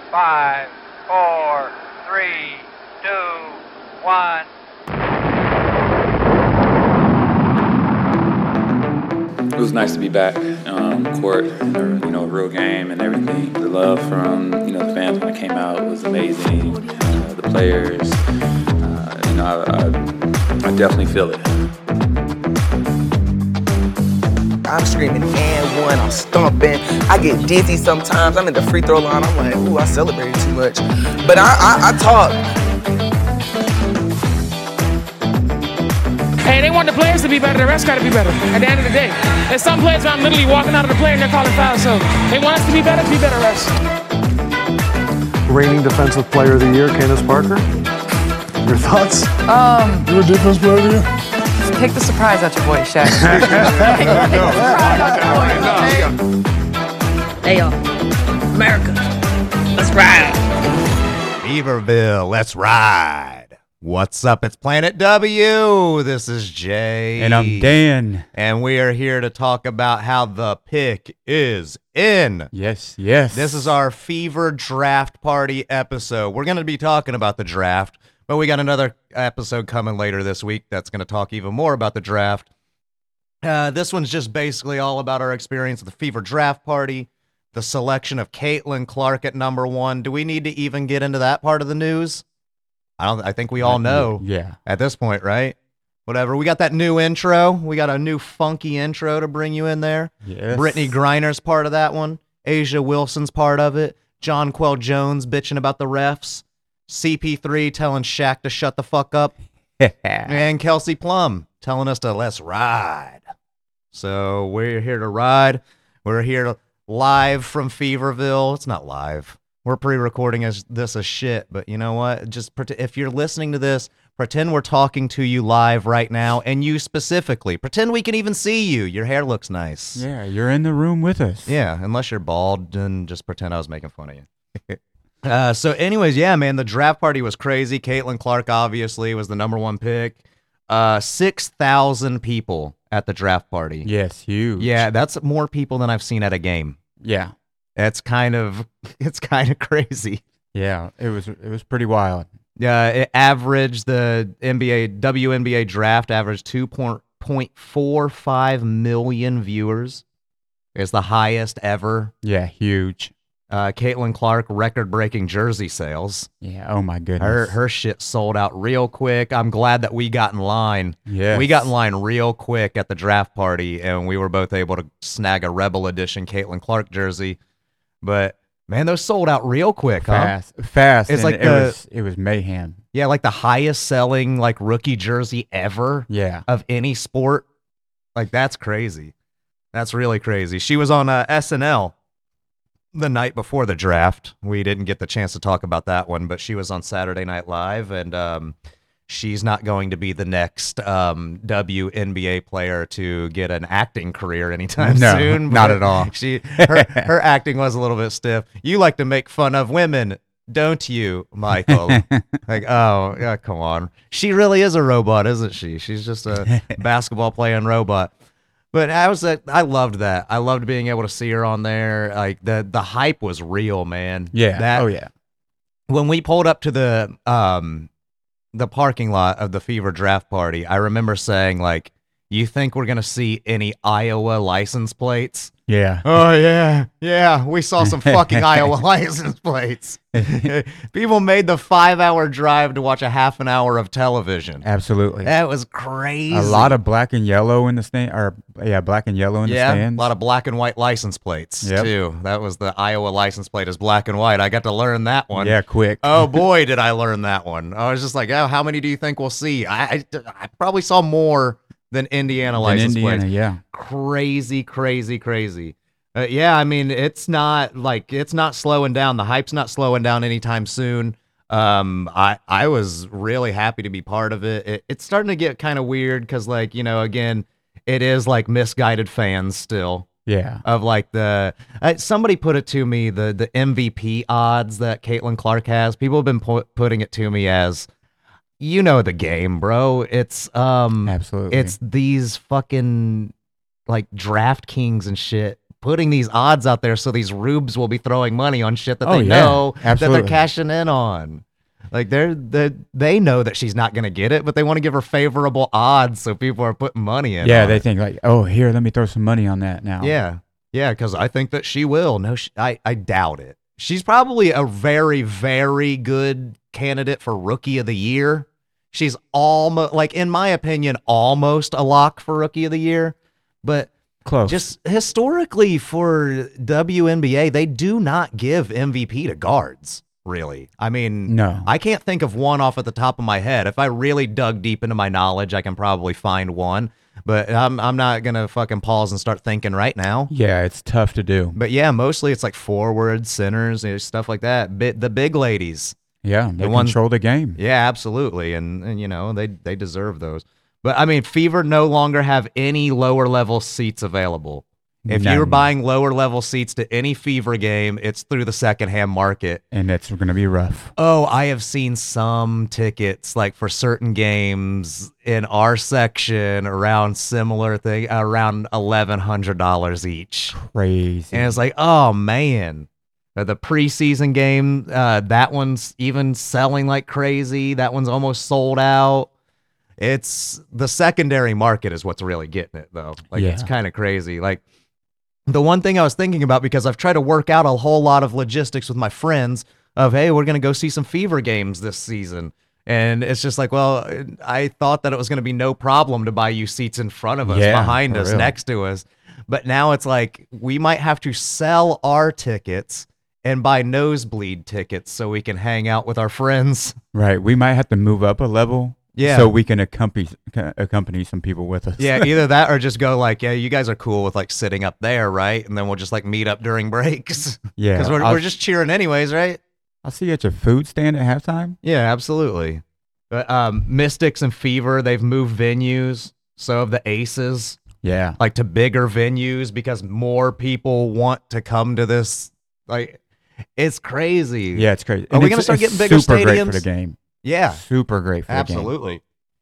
5, 4, 3, 2, 1. It was nice to be back on court, a real game and everything. The love from, the fans when I came out was amazing. The players, I definitely feel it. I'm screaming and one, I'm stomping. I get dizzy sometimes. I'm at the free throw line. I'm like, ooh, I celebrated too much. But I talk. Hey, they want the players to be better. The rest got to be better at the end of the day. There's some players where I'm literally walking out of the play and they're calling fouls. So they want us to be better, refs. Reigning Defensive Player of the Year, Candace Parker. Your thoughts? You're a defense player of the year? Pick the surprise out your boy, Shaq. Hey, y'all. America, let's ride. Feverville, let's ride. What's up? It's Planet W. This is Jay. And I'm Dan. And we are here to talk about how the pick is in. Yes. This is our Fever Draft Party episode. We're going to be talking about the draft, but we got another episode coming later this week that's going to talk even more about the draft. This one's just basically all about our experience at the Fever Draft Party, the selection of Caitlin Clark at number 1. Do we need to even get into that part of the news? I think we all know. Yeah. At this point, right? Whatever. We got that new intro. We got a new funky intro to bring you in there. Yes. Brittany Griner's part of that one. Asia Wilson's part of it. John Quell Jones bitching about the refs. CP3 telling Shaq to shut the fuck up. And Kelsey Plum telling us to let's ride. So we're here to ride. We're here live from Feverville. It's not live. We're pre-recording this as shit, but you know what? Just if you're listening to this, pretend we're talking to you live right now, and you specifically. Pretend we can even see you. Your hair looks nice. Yeah, you're in the room with us. Yeah, unless you're bald, then just pretend I was making fun of you. So anyways, yeah, man, the draft party was crazy. Caitlin Clark obviously was the number 1 pick. 6,000 people at the draft party. Yes, huge. Yeah, that's more people than I've seen at a game. Yeah. It's kind of crazy. Yeah, it was pretty wild. Yeah, it averaged the WNBA draft averaged 2.45 million viewers. It's the highest ever. Yeah, huge. Caitlin Clark record-breaking jersey sales. Yeah, oh my goodness. Her shit sold out real quick. I'm glad that we got in line. Yes. We got in line real quick at the draft party, and we were both able to snag a Rebel Edition Caitlin Clark jersey. But man, those sold out real quick, fast. It's like it was mayhem. Yeah, like the highest selling like rookie jersey ever. Yeah, of any sport. Like that's crazy. That's really crazy. She was on SNL the night before the draft. We didn't get the chance to talk about that one, but she was on Saturday Night Live, and she's not going to be the next WNBA player to get an acting career anytime soon. Not at all. Her acting was a little bit stiff. You like to make fun of women, don't you, Michael? Like, oh, yeah, come on. She really is a robot, isn't she? She's just a basketball playing robot. But I loved that. I loved being able to see her on there. Like the hype was real, man. Yeah. Yeah. When we pulled up to the parking lot of the Fever Draft Party, I remember saying, like, you think we're going to see any Iowa license plates? Yeah. Oh, yeah. We saw some fucking Iowa license plates. People made the 5-hour drive to watch a half an hour of television. Absolutely. That was crazy. A lot of black and yellow in the stand, black and yellow in the stands. A lot of black and white license plates, too. That was the Iowa license plate is black and white. I got to learn that one. Yeah, quick. Oh, boy, did I learn that one. I was just like, oh, how many do you think we'll see? I probably saw more than Indiana license plates. Yeah. Crazy. Yeah, I mean, it's not slowing down. The hype's not slowing down anytime soon. I was really happy to be part of it. It's starting to get kind of weird because, like, again, it is like misguided fans still. Yeah. Of like somebody put it to me, the MVP odds that Caitlin Clark has. People have been putting it to me as, you know, the game, bro. It's absolutely, it's these fucking like DraftKings and shit putting these odds out there so these rubes will be throwing money on shit that Oh, they yeah. know that Absolutely. they're cashing in on. Like they know that she's not gonna get it, but they want to give her favorable odds so people are putting money in. Yeah, on they it. think like, oh, here, let me throw some money on that now. Yeah, because I think that she will. No, I doubt it. She's probably a very, very good candidate for Rookie of the Year. She's almost, like, in my opinion, almost a lock for Rookie of the Year. But Close. just historically for WNBA, they do not give MVP to guards, really. I mean, No. I can't think of one off at the top of my head. If I really dug deep into my knowledge, I can probably find one. But I'm not going to fucking pause and start thinking right now. Yeah, it's tough to do. But yeah, mostly it's like forwards, centers, stuff like that. The big ladies. Yeah, they ones- control the game. Yeah, absolutely. And you know, they deserve those. But I mean, Fever no longer have any lower level seats available. If None. you're buying lower level seats to any Fever game, it's through the secondhand market. And it's going to be rough. Oh, I have seen some tickets like for certain games in our section around similar thing around $1,100 each. Crazy. And it's like, oh man, the preseason game, that one's even selling like crazy. That one's almost sold out. It's the secondary market is what's really getting it though. Like it's Yeah. kind of crazy. Like the one thing I was thinking about, because I've tried to work out a whole lot of logistics with my friends of, hey, we're going to go see some Fever games this season. And it's just like, well, I thought that it was going to be no problem to buy you seats in front of us, Yeah, behind for us, real. next to us. But now it's like we might have to sell our tickets and buy nosebleed tickets so we can hang out with our friends. Right. We might have to move up a level. Yeah. So we can accompany some people with us. Yeah, either that or just go like, yeah, you guys are cool with like sitting up there, right? And then we'll just like meet up during breaks. Yeah. Because we're just cheering anyways, right? I'll see you at your food stand at halftime. Yeah, absolutely. But Mystics and Fever, they've moved venues. So have the Aces, Yeah. like to bigger venues because more people want to come to this. Like, it's crazy. Yeah, it's crazy. Are we gonna start getting bigger super great for stadiums? the game. Yeah, Super great for the game. absolutely.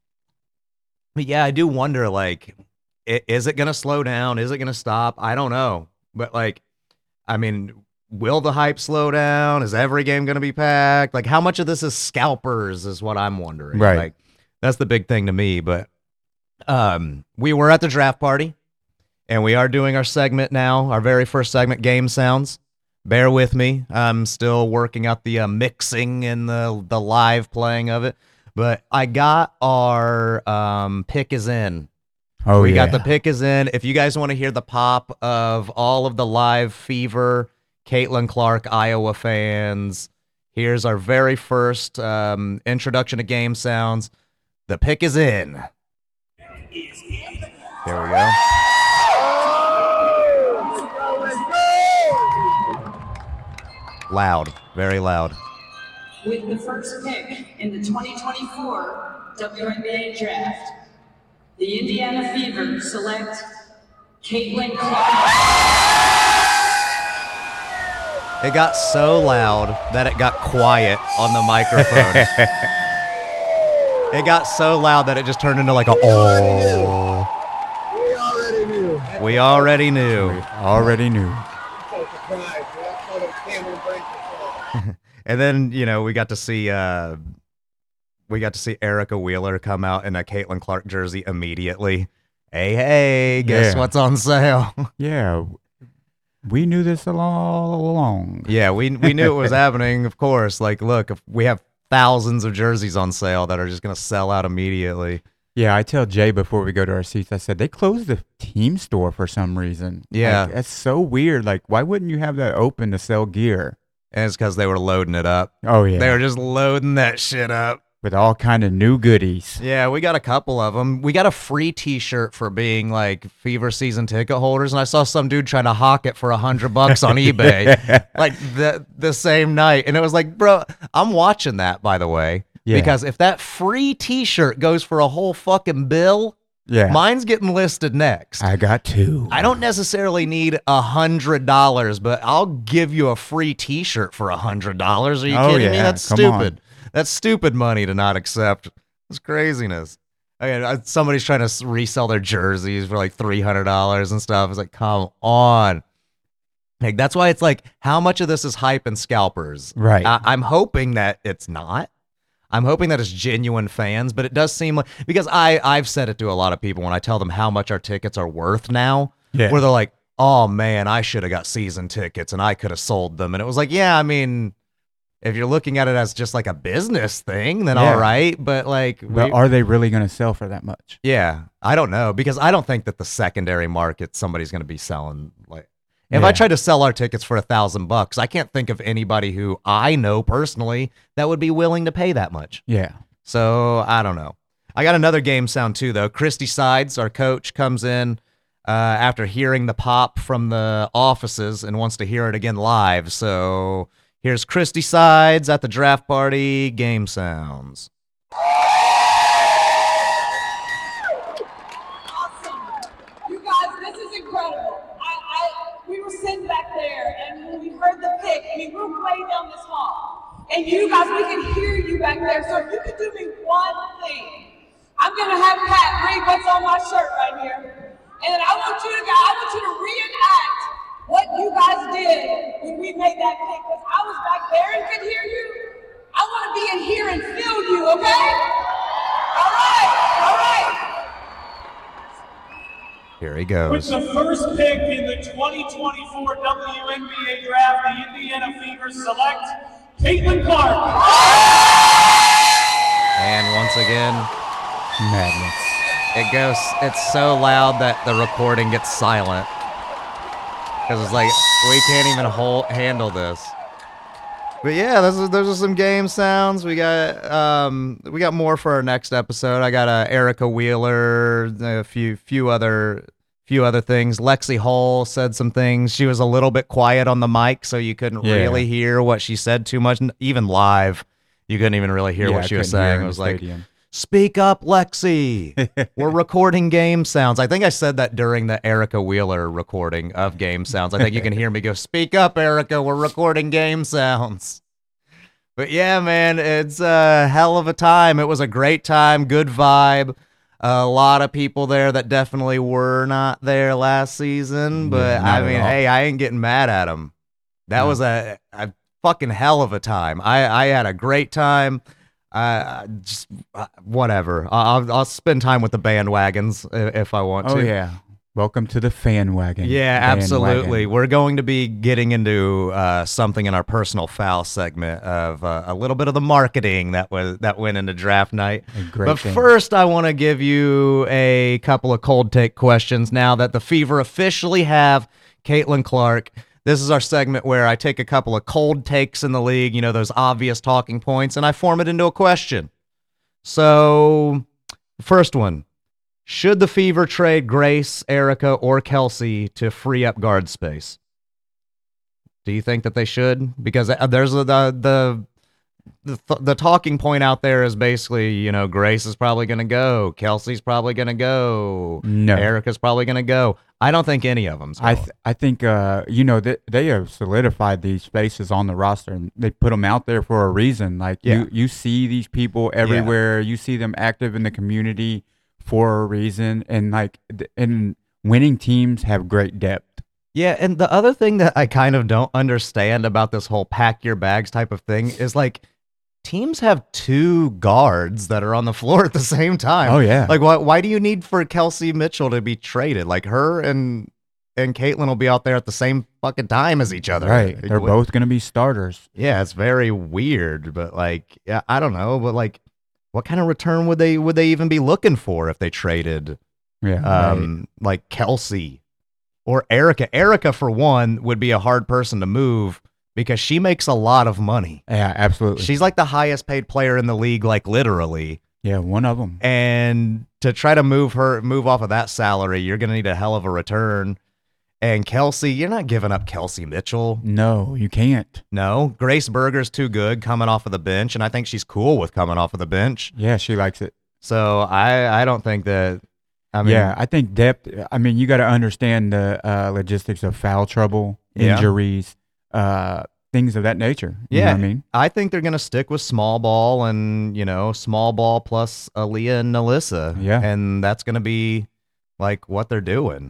But yeah, I do wonder, like, is it going to slow down? Is it going to stop? I don't know. But, like, I mean, will the hype slow down? Is every game going to be packed? Like, how much of this is scalpers is what I'm wondering. Right. Like, that's the big thing to me. But we were at the draft party, and we are doing our segment now, our very first segment, Game Sounds. Bear with me. I'm still working out the mixing and the live playing of it. But I got our pick is in. Oh, We yeah. got the pick is in. If you guys want to hear the pop of all of the live Fever, Caitlin Clark, Iowa fans, here's our very first introduction to Game Sounds. The pick is in. There we go. Loud, very loud. With the first pick in the 2024 WNBA Draft, the Indiana Fever select Caitlin Clark. It got so loud that it got quiet on the microphone. It got so loud that it just turned into like a oh. We already knew. Already knew. And then, you know, we got to see Erica Wheeler come out in a Caitlin Clark jersey immediately. Hey, guess Yeah. what's on sale? Yeah. We knew this all along. Yeah, we knew it was happening, of course. Like, look, if we have thousands of jerseys on sale that are just going to sell out immediately. Yeah, I tell Jay before we go to our seats, I said, they closed the team store for some reason. Yeah. Like, that's so weird. Like, why wouldn't you have that open to sell gear? And it's because they were loading it up. Oh, yeah. They were just loading that shit up. With all kind of new goodies. Yeah, we got a couple of them. We got a free T-shirt for being like Fever season ticket holders, and I saw some dude trying to hawk it for $100 on eBay, like the same night. And it was like, bro, I'm watching that, by the way, Yeah. because if that free T-shirt goes for a whole fucking bill, Yeah. mine's getting listed next. I got two. I don't necessarily need $100, but I'll give you a free T-shirt for $100. Are you Oh, kidding me? yeah, That's come stupid. on. That's stupid money to not accept. It's craziness. Somebody's trying to resell their jerseys for like $300 and stuff. It's like, come on. Like, that's why it's like, how much of this is hype and scalpers? Right. I'm hoping that it's not. I'm hoping that it's genuine fans, but it does seem like, because I've said it to a lot of people when I tell them how much our tickets are worth now, Yeah. where they're like, oh man, I should have got season tickets and I could have sold them. And it was like, yeah, I mean, if you're looking at it as just like a business thing, then Yeah. all right. But like, But are they really going to sell for that much? yeah, I don't know, because I don't think that the secondary market somebody's going to be selling like. If Yeah. I tried to sell our tickets for $1,000, I can't think of anybody who I know personally that would be willing to pay that much. Yeah. So I don't know. I got another game sound too, though. Christy Sides, our coach, comes in after hearing the pop from the offices and wants to hear it again live. So here's Christy Sides at the draft party game sounds. You guys, this is incredible. We were sitting back there, and when we heard the pick, we were way down this hall. And you guys, we can hear you back there. So if you could do me one thing, I'm gonna have Pat read what's on my shirt right here, and then I want you to reenact what you guys did when we made that pick. Because I was back there and could hear you. I want to be in here and feel you. Okay? All right. Here he With goes. the first pick in the 2024 WNBA draft, the Indiana Fever select Caitlin Clark. And once again, Madness. it goes. It's so loud that the recording gets silent because it's like we can't even handle this. But yeah, those are some game sounds. We got more for our next episode. I got Erica Wheeler, a few other things. Lexi Hull said some things. She was a little bit quiet on the mic, so you couldn't really hear what she said too much. Even live, you couldn't even really hear what she was saying. It was like, "Speak up, Lexi. We're recording game sounds." I think I said that during the Erica Wheeler recording of game sounds. I think you can hear me go, "Speak up, Erica. We're recording game sounds." But yeah, man, it's a hell of a time. It was a great time, good vibe. A lot of people there that definitely were not there last season. But I mean, hey, I ain't getting mad at them. That was a fucking hell of a time. I had a great time. Just whatever. I'll spend time with the bandwagons if I want to. Oh yeah, welcome to the fan wagon. Yeah, absolutely. We're going to be getting into something in our personal foul segment of a little bit of the marketing that went into draft night. But first, I want to give you a couple of cold take questions now that the Fever officially have Caitlin Clark. This is our segment where I take a couple of cold takes in the league, you know, those obvious talking points, and I form it into a question. So, first one. Should the Fever trade Grace, Erica, or Kelsey to free up guard space? Do you think that they should? Because there's the talking point out there is basically, you know, Grace is probably going to go. Kelsey's probably going to go. No. Erica's probably going to go. I don't think any of them's going. I think, you know, they have solidified these spaces on the roster, and they put them out there for a reason. Like, you see these people everywhere. You see them active in the community for a reason. And, like, and winning teams have great depth. Yeah, and the other thing that I kind of don't understand about this whole pack your bags type of thing is, like, teams have two guards that are on the floor at the same time. Oh, yeah. Like, why do you need for Kelsey Mitchell to be traded? Like, her and Caitlin will be out there at the same fucking time as each other. Right. They're both going to be starters. Yeah, it's very weird, but, like, yeah, I don't know, but, like, what kind of return would they even be looking for if they traded like Kelsey or Erica? Erica, for one, would be a hard person to move because she makes a lot of money. Yeah, absolutely. She's like the highest paid player in the league, like literally. Yeah, one of them. And to try to move off of that salary, you're going to need a hell of a return. And Kelsey, you're not giving up Kelsey Mitchell. No, you can't. No, Grace Berger's too good coming off of the bench, and I think she's cool with coming off of the bench. Yeah, she likes it. So I don't think that. I mean, yeah, I think depth. I mean, you got to understand the logistics of foul trouble, injuries, things of that nature. You know what I mean, I think they're gonna stick with small ball and small ball plus Aaliyah and Alyssa. Yeah, and that's gonna be like what they're doing.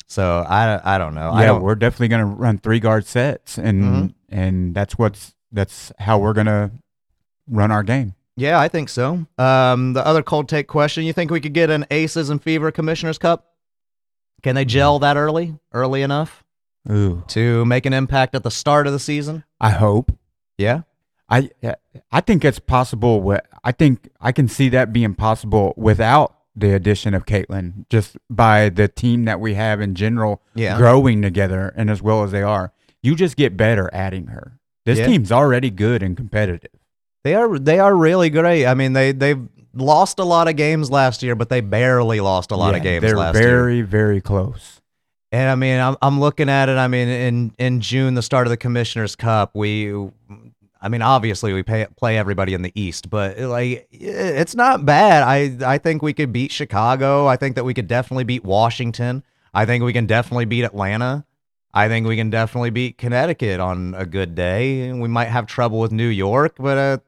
So I don't know. Yeah, we're definitely going to run 3 guard sets, and that's how we're going to run our game. Yeah, I think so. The other cold take question: you think we could get an Aces and Fever Commissioner's Cup? Can they gel that early enough to make an impact at the start of the season? I hope. Yeah. I think it's possible. I think I can see that being possible without the addition of Caitlin, just by the team that we have in general growing together, and as well as they are. You just get better adding her. This team's already good and competitive. They are really great. I mean, they've lost a lot of games last year, but they barely lost a lot of games last year. They're very, very close. And I mean, I'm looking at it. I mean, in June, the start of the Commissioner's Cup, obviously we play everybody in the East, but like it's not bad. I think we could beat Chicago. I think that we could definitely beat Washington. I think we can definitely beat Atlanta. I think we can definitely beat Connecticut on a good day. We might have trouble with New York, but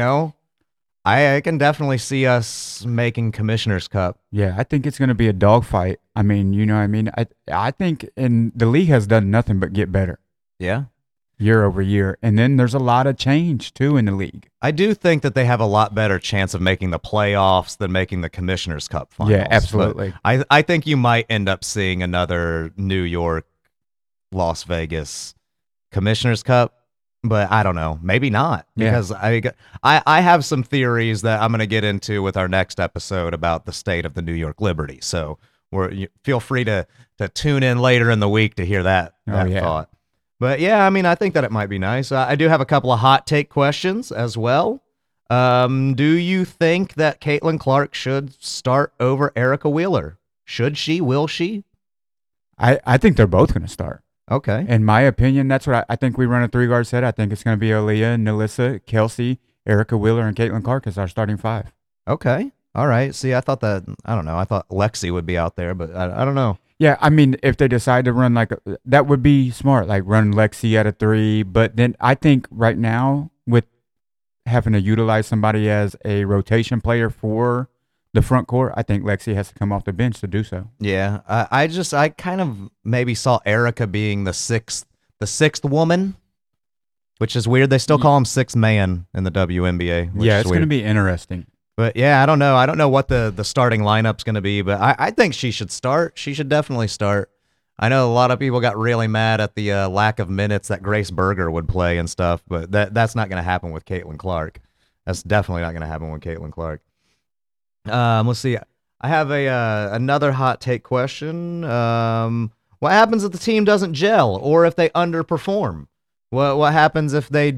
I can definitely see us making Commissioner's Cup. Yeah, I think it's going to be a dogfight. I mean, you know what I mean? I think the league has done nothing but get better. Yeah. Year over year. And then there's a lot of change, too, in the league. I do think that they have a lot better chance of making the playoffs than making the Commissioner's Cup finals. Yeah, absolutely. But I think you might end up seeing another New York, Las Vegas Commissioner's Cup. But I don't know. Maybe not, because I have some theories that I'm going to get into with our next episode about the state of the New York Liberty. So feel free to tune in later in the week to hear that thought. But yeah, I mean, I think that it might be nice. I do have a couple of hot take questions as well. Do you think that Caitlin Clark should start over Erica Wheeler? Should she? Will she? I think they're both going to start. Okay. In my opinion, that's what I think. We run a 3-guard set. I think it's going to be Aaliyah, Nalissa, Kelsey, Erica Wheeler, and Caitlin Clark as our starting 5. Okay. All right. See, I thought Lexi would be out there, but I don't know. Yeah, I mean, if they decide to run that would be smart, like run Lexi at a 3. But then I think right now, with having to utilize somebody as a rotation player for the front court, I think Lexi has to come off the bench to do so. Yeah, I kind of maybe saw Erica being the sixth woman, which is weird. They still call him sixth man in the WNBA. Yeah, it's going to be interesting. But yeah, I don't know. I don't know what the starting lineup's going to be, but I think she should start. She should definitely start. I know a lot of people got really mad at the lack of minutes that Grace Berger would play and stuff, but that's not going to happen with Caitlin Clark. That's definitely not going to happen with Caitlin Clark. Let's see. I have another hot take question. What happens if the team doesn't gel, or if they underperform? What happens if they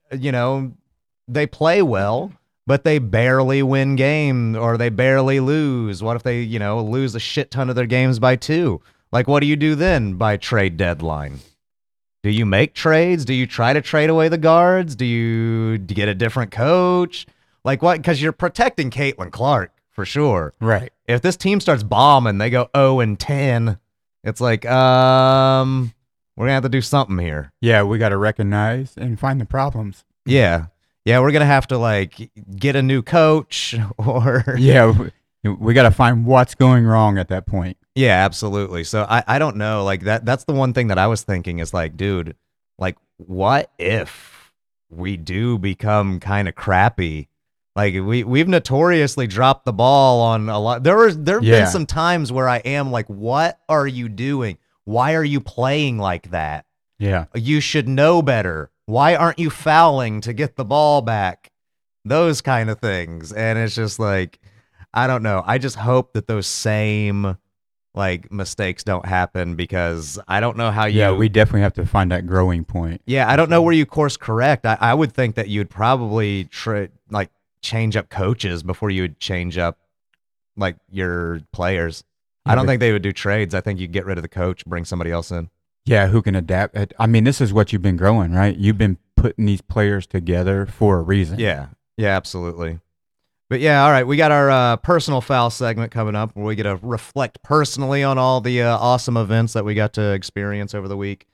play well, but they barely win games, or they barely lose? What if they, lose a shit ton of their games by 2? Like, what do you do then by trade deadline? Do you make trades? Do you try to trade away the guards? Do you get a different coach? Like what? Because you're protecting Caitlin Clark for sure. Right. If this team starts bombing, they go 0-10. It's like, we're going to have to do something here. Yeah, we got to recognize and find the problems. Yeah. Yeah, we're going to have to, get a new coach or... Yeah, we got to find what's going wrong at that point. Yeah, absolutely. So I don't know. That's the one thing that I was thinking is dude, what if we do become kind of crappy? We've notoriously dropped the ball on a lot. There have been some times where I am like, what are you doing? Why are you playing like that? Yeah. You should know better. Why aren't you fouling to get the ball back? Those kind of things. And it's just I don't know. I just hope that those same mistakes don't happen, because I don't know how you... Yeah, we definitely have to find that growing point. Yeah, I don't know where you course correct. I would think that you'd probably change up coaches before you would change up your players. I don't think they would do trades. I think you'd get rid of the coach, bring somebody else in. Yeah, who can adapt. I mean, this is what you've been growing, right? You've been putting these players together for a reason. Yeah, absolutely. But yeah, all right, we got our personal foul segment coming up, where we get to reflect personally on all the awesome events that we got to experience over the week.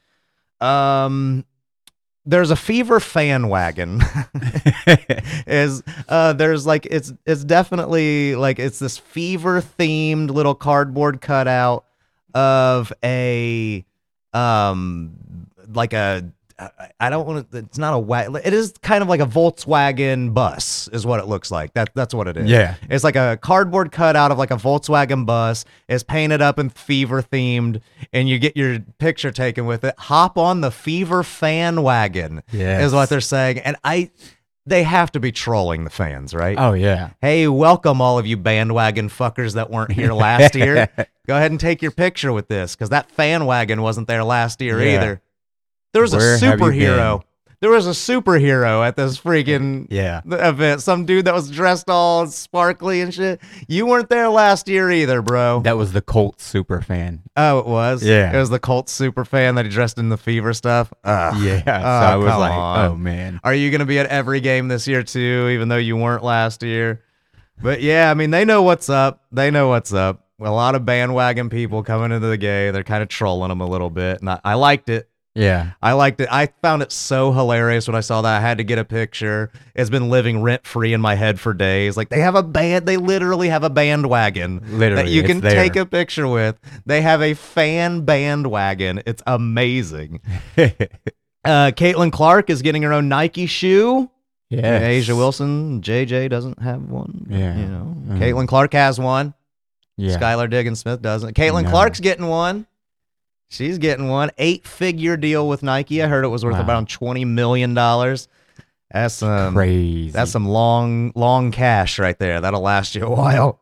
There's a Fever fan wagon. It's definitely it's this Fever themed little cardboard cutout of a like a I don't want to. It's not a wagon. It is kind of like a Volkswagen bus, is what it looks like. That's what it is. Yeah, it's like a cardboard cutout of like a Volkswagen bus. It's painted up and Fever themed, and you get your picture taken with it. Hop on the Fever fan wagon. Yeah, is what they're saying, and they have to be trolling the fans, right? Oh yeah. Hey, welcome all of you bandwagon fuckers that weren't here last year. Go ahead and take your picture with this, because that fan wagon wasn't there last year either. There was a superhero. There was a superhero at this freaking event. Some dude that was dressed all sparkly and shit. You weren't there last year either, bro. That was the Colts super fan. Oh, it was? Yeah. It was the Colts super fan that he dressed in the Fever stuff? Yeah. So I was like, oh, man. Are you going to be at every game this year, too, even though you weren't last year? But, yeah, I mean, they know what's up. They know what's up. A lot of bandwagon people coming into the game. They're kind of trolling them a little bit. And I liked it. Yeah. I liked it. I found it so hilarious when I saw that. I had to get a picture. It's been living rent-free in my head for days. Like, they have a band. They literally have a bandwagon that you can take a picture with. They have a fan bandwagon. It's amazing. Caitlin Clark is getting her own Nike shoe. Yeah. A'ja Wilson, JJ doesn't have one. Yeah. You know, Caitlin Clark has one. Yeah. Skylar Diggins-Smith doesn't. Caitlin Clark's getting one. She's getting one 8-figure deal with Nike. I heard it was worth about $20 million. That's crazy. That's some long cash right there. That'll last you a while.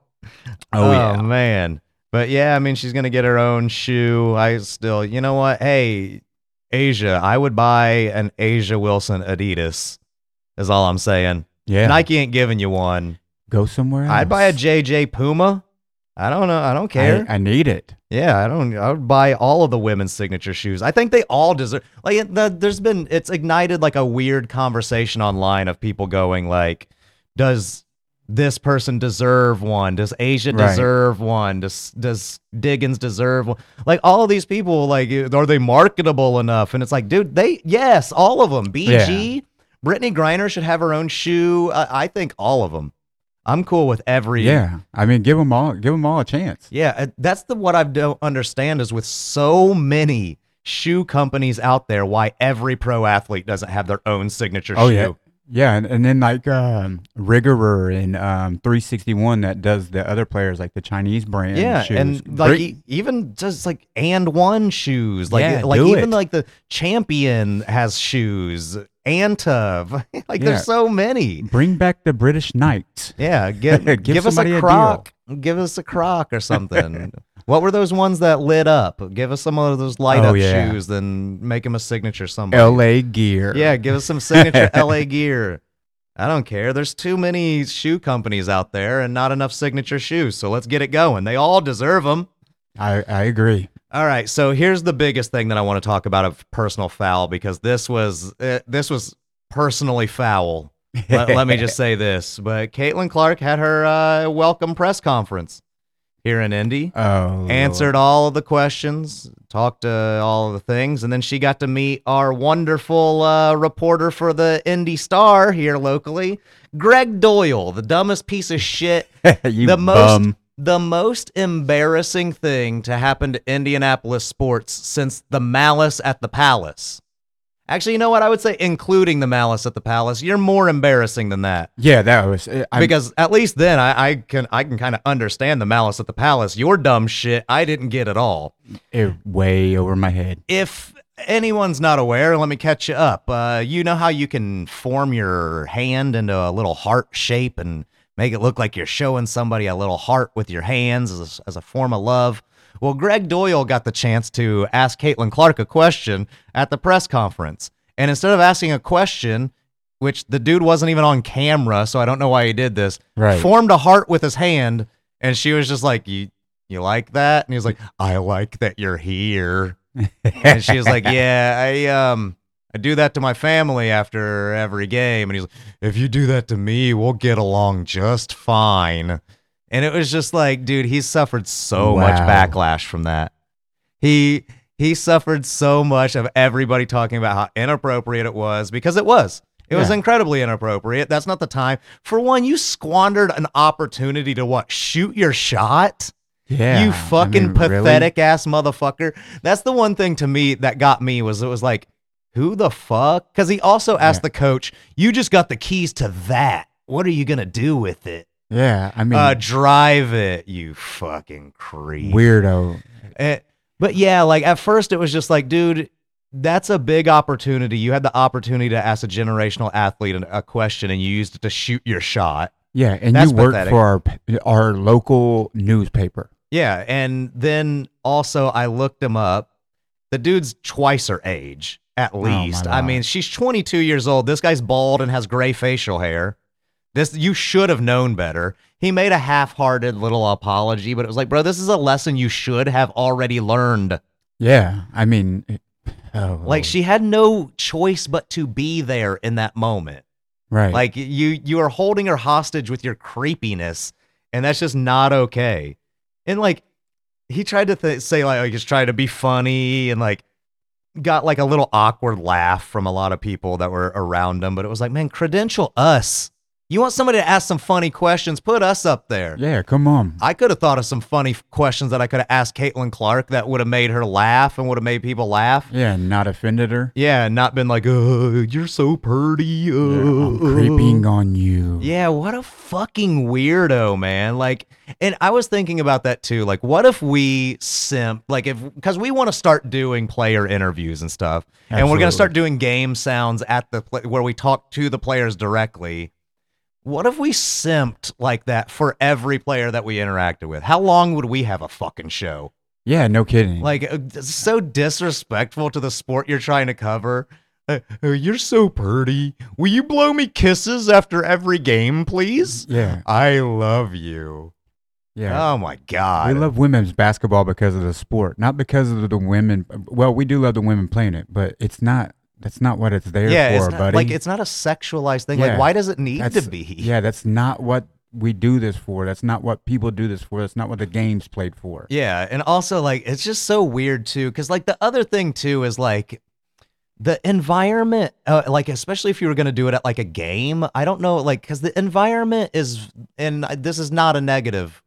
Oh man. But yeah, I mean, she's gonna get her own shoe. I still, you know what? Hey, A'ja, I would buy an A'ja Wilson Adidas. Is all I'm saying. Yeah. Nike ain't giving you one. Go somewhere else. I'd buy a JJ Puma. I don't know. I don't care. I need it. Yeah, I would buy all of the women's signature shoes. I think they all deserve. Like, it's ignited like a weird conversation online of people going like, does this person deserve one? Does A'ja deserve one? Does Diggins deserve one? Like, all of these people, like, are they marketable enough? And it's like, dude, yes, all of them. BG, Brittany Griner should have her own shoe. I think all of them. I'm cool with every. Yeah, I mean, give them all a chance. Yeah, that's what I don't understand is with so many shoe companies out there, why every pro athlete doesn't have their own signature shoe. Yeah, and then like Riggerer and 361 that does the other players like the Chinese brand. shoes. And like even just like And One shoes, like even like the Champion has shoes. Antov, there's so many. Bring back the British Knights. Yeah, give us a Croc. Give us a Croc or something. What were those ones that lit up? Give us some of those light up shoes, then make them a signature somebody. LA Gear. Yeah, give us some signature LA Gear. I don't care. There's too many shoe companies out there and not enough signature shoes. So let's get it going. They all deserve them. I agree. All right, so here's the biggest thing that I want to talk about of personal foul, because this was personally foul. Let me just say this. But Caitlin Clark had her welcome press conference here in Indy. Oh, answered all of the questions, talked to all of the things, and then she got to meet our wonderful reporter for the Indy Star here locally, Greg Doyle, the dumbest piece of shit. The most embarrassing thing to happen to Indianapolis sports since the Malice at the Palace. Actually, you know what? I would say including the Malice at the Palace. You're more embarrassing than that. Yeah, that was because at least then I can kind of understand the Malice at the Palace. Your dumb shit, I didn't get at all. Way over my head. If anyone's not aware, let me catch you up. You know how you can form your hand into a little heart shape and make it look like you're showing somebody a little heart with your hands as a form of love? Well, Greg Doyle got the chance to ask Caitlin Clark a question at the press conference. And instead of asking a question, which the dude wasn't even on camera, so I don't know why he did this, formed a heart with his hand, and she was just like, you like that? And he was like, I like that you're here. And she was like, yeah, I do that to my family after every game. And he's like, if you do that to me, we'll get along just fine. And it was just like, dude, he's suffered so much backlash from that. He suffered so much of everybody talking about how inappropriate it was, because it was. It was incredibly inappropriate. That's not the time. For one, you squandered an opportunity to shoot your shot? Yeah, You fucking pathetic really? ass motherfucker. That's the one thing to me that got me was it was like, who the fuck? Because he also asked the coach, you just got the keys to that. What are you going to do with it? Yeah, I mean, drive it, you fucking creep. Weirdo. But yeah, like at first it was just like, dude, that's a big opportunity. You had the opportunity to ask a generational athlete a question and you used it to shoot your shot. Yeah, and That's you worked pathetic. for our local newspaper. Yeah, and then also I looked him up. The dude's twice her age, at least. I mean, she's 22 years old. This guy's bald and has gray facial hair. You should have known better. He made a half-hearted little apology, but it was like, bro, this is a lesson you should have already learned. Yeah, I mean, like she had no choice but to be there in that moment. Right. Like you are holding her hostage with your creepiness, and that's just not okay. And like he tried to say like he's trying to be funny and like got like a little awkward laugh from a lot of people that were around him, but it was like, man, credential us. You want somebody to ask some funny questions? Put us up there. Yeah, come on. I could have thought of some funny questions that I could have asked Caitlin Clark that would have made her laugh and would have made people laugh. Yeah, not offended her. Yeah, not been like, you're so pretty. I'm creeping on you. Yeah, what a fucking weirdo, man. Like, and I was thinking about that too. Like, what if we simp, like because we want to start doing player interviews and stuff. And we're going to start doing game sounds at where we talk to the players directly. What if we simped like that for every player that we interacted with? How long would we have a fucking show? Yeah, no kidding. Like, it's so disrespectful to the sport you're trying to cover. You're so pretty. Will you blow me kisses after every game, please? Yeah. I love you. Yeah. Oh, my God. We love women's basketball because of the sport, not because of the women. Well, we do love the women playing it, but that's not what it's there for, buddy. Like, it's not a sexualized thing. Like, why does it need to be? Yeah, that's not what we do this for. That's not what people do this for. That's not what the game's played for. Yeah, and also, like, it's just so weird, too, because, like, the other thing, too, is, like, the environment, like, especially if you were going to do it at, like, a game, I don't know, like, because the environment is, and this is not a negative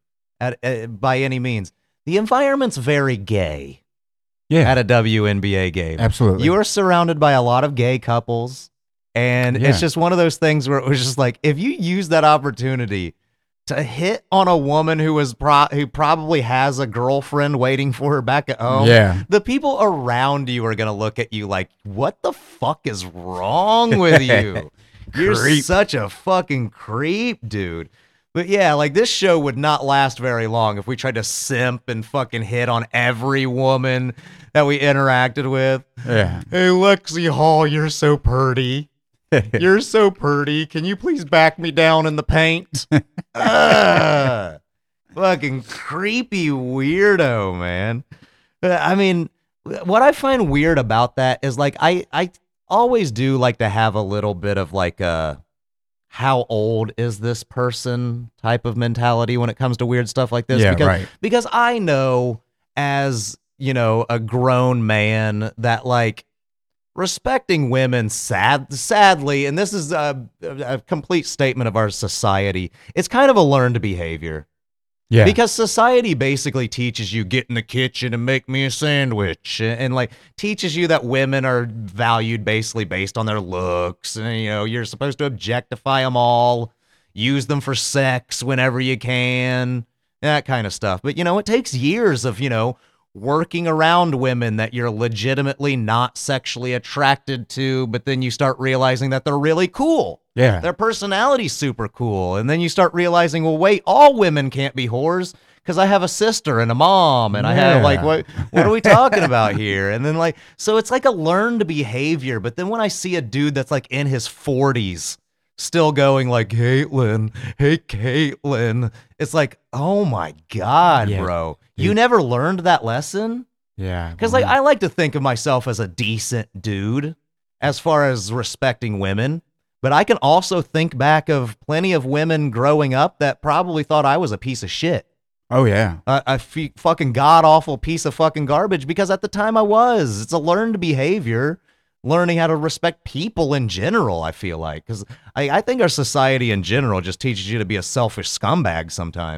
by any means, the environment's very gay. Yeah. At a WNBA game. Absolutely. You are surrounded by a lot of gay couples. And it's just one of those things where it was just like, if you use that opportunity to hit on a woman who probably has a girlfriend waiting for her back at home, the people around you are going to look at you like, what the fuck is wrong with you? You're such a fucking creep, dude. But yeah, like this show would not last very long if we tried to simp and fucking hit on every woman that we interacted with. Yeah. Hey, Lexi Hall, you're so pretty. You're so pretty. Can you please back me down in the paint? Fucking creepy weirdo, man. I mean, what I find weird about that is like I always do like to have a little bit of like a how old is this person type of mentality when it comes to weird stuff like this. Yeah, because I know as, you know, a grown man that like respecting women sadly, and this is a complete statement of our society, it's kind of a learned behavior. Yeah. Because society basically teaches you get in the kitchen and make me a sandwich and like teaches you that women are valued basically based on their looks. And, you know, you're supposed to objectify them all, use them for sex whenever you can, that kind of stuff. But, you know, it takes years of, you know, working around women that you're legitimately not sexually attracted to, but then you start realizing that they're really cool. Yeah. Their personality's super cool. And then you start realizing, well, wait, all women can't be whores because I have a sister and a mom and I have like, what are we talking about here? And then like, so it's like a learned behavior. But then when I see a dude that's like in his 40s still going like, Caitlin, hey, Caitlin, it's like, oh my God, bro. You never learned that lesson? Yeah. Because like, I like to think of myself as a decent dude as far as respecting women. But I can also think back of plenty of women growing up that probably thought I was a piece of shit. Oh, yeah. A fucking god-awful piece of fucking garbage because at the time I was. It's a learned behavior, learning how to respect people in general, I feel like. Because I think our society in general just teaches you to be a selfish scumbag sometimes.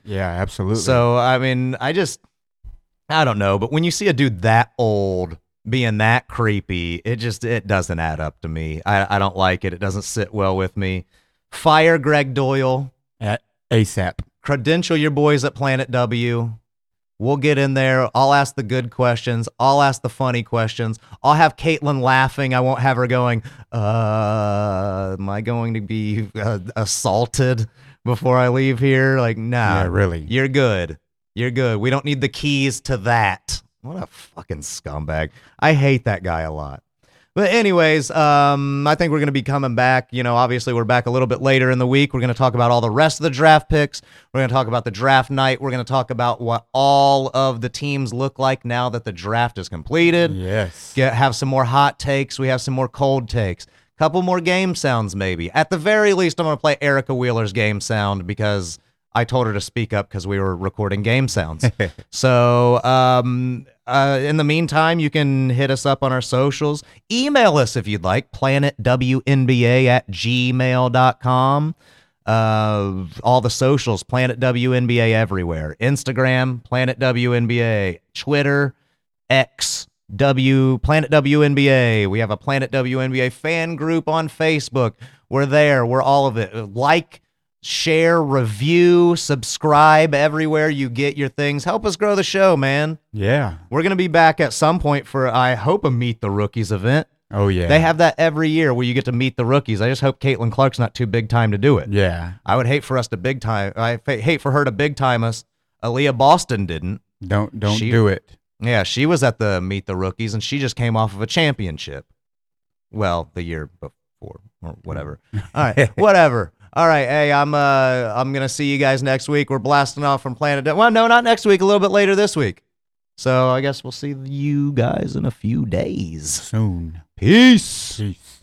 Yeah, absolutely. So, I mean, I don't know. But when you see a dude that old being that creepy, it doesn't add up to me. I don't like it. It doesn't sit well with me. Fire Greg Doyle. At ASAP. Credential your boys at Planet W. We'll get in there. I'll ask the good questions. I'll ask the funny questions. I'll have Caitlin laughing. I won't have her going, am I going to be assaulted before I leave here? Like, nah. Yeah, really. You're good. You're good. We don't need the keys to that. What a fucking scumbag. I hate that guy a lot. But anyways, I think we're going to be coming back. You know, obviously we're back a little bit later in the week. We're going to talk about all the rest of the draft picks. We're going to talk about the draft night. We're going to talk about what all of the teams look like now that the draft is completed. Yes. Have some more hot takes. We have some more cold takes. Couple more game sounds maybe. At the very least, I'm going to play Erica Wheeler's game sound because I told her to speak up because we were recording game sounds. So, in the meantime, you can hit us up on our socials. Email us if you'd like, planetwnba@gmail.com. All the socials, Planet WNBA everywhere. Instagram, Planet WNBA. Twitter, X, Planet WNBA. We have a Planet WNBA fan group on Facebook. We're there. We're all of it. Like, share, review, subscribe everywhere you get your things. Help us grow the show, man. Yeah. We're going to be back at some point for, I hope, a Meet the Rookies event. Oh, yeah. They have that every year where you get to meet the rookies. I just hope Caitlin Clark's not too big time to do it. Yeah. I would hate for us to big time. I hate for her to big time us. Aaliyah Boston didn't. Don't do it. Yeah, she was at the Meet the Rookies, and she just came off of a championship. Well, the year before, or whatever. All right, whatever. All right, hey, I'm gonna see you guys next week. We're blasting off from Planet. Well, no, not next week. A little bit later this week. So I guess we'll see you guys in a few days. Soon. Peace. Peace.